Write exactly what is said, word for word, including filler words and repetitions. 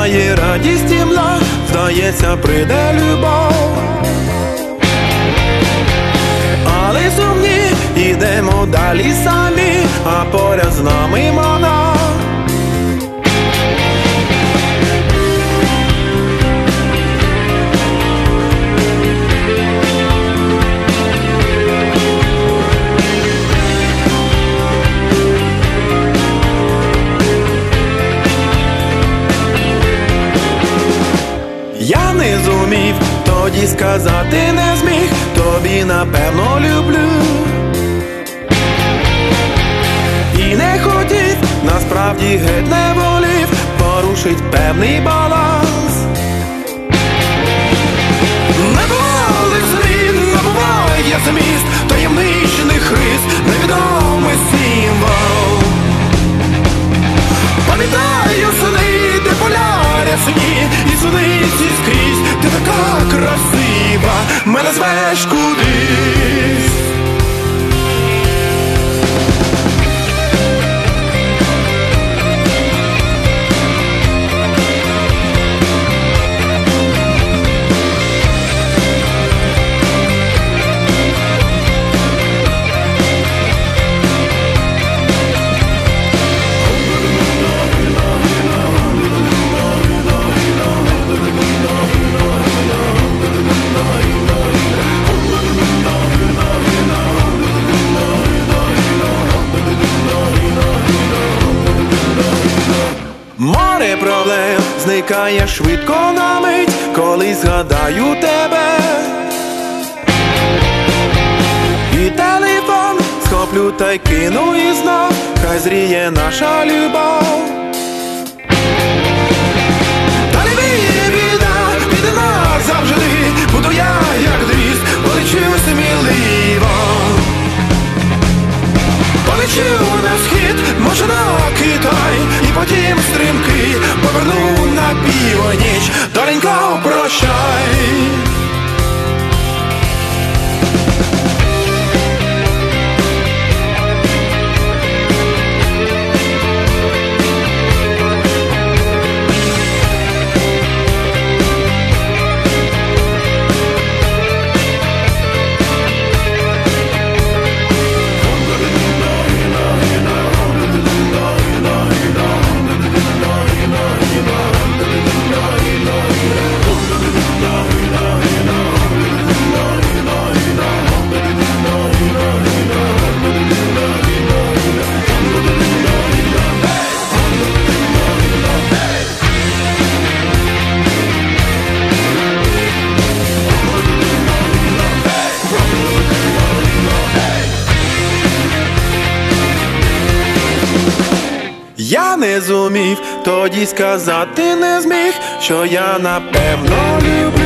Минає радість і мла, здається, прийде любов. Але сумні, ідемо далі самі, а поряд з нами вона. Я не зумів тоді сказати, не зміг, тобі напевно люблю. І не хотів, насправді геть не волів, порушить певний баланс. Не бували змін, не буває зміст таємничних рис, невідомий символ. Пам'ятаю сни, де поля рясні, і суниці скрізь, ти така красива, мене звеш кудись. Море проблем зникає швидко на мить, коли згадаю тебе. І телефон схоплю та й кину і знов, хай зріє наша любов. Та не біда, піде нас завжди, буду я як дріст, полечу сміливо. Полечу на схід, може на Китай, і потім стрімки поверну на північ. Доленько, прощай. Я не зумів тоді сказати, не зміг, що я напевно люблю.